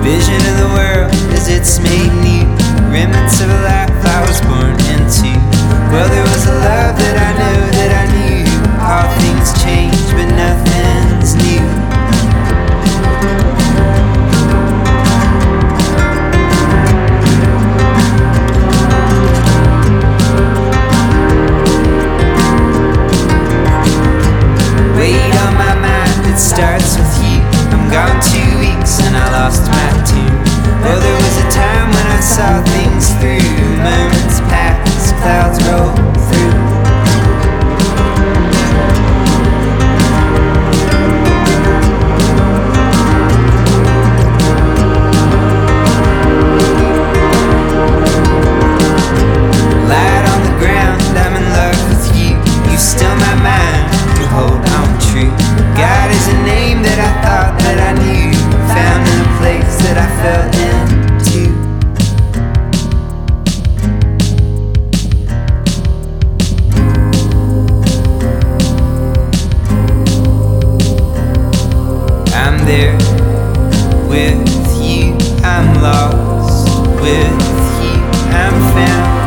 Vision of the world as it's made new, remnants of a life I was born into. Well, there was a love that I know that I knew. All things change, but nothing's new. Weight on my mind, it starts with you. I'm gone 2 weeks and I lost my tune. Well, there was a time when I saw things through. Moments pass, clouds roll through. Light on the ground, I'm in love with you. You still my mind, you hold on true. God is a name that I thought that I knew, found in a place that I fell into. I'm there with you, I'm lost with you, I'm found.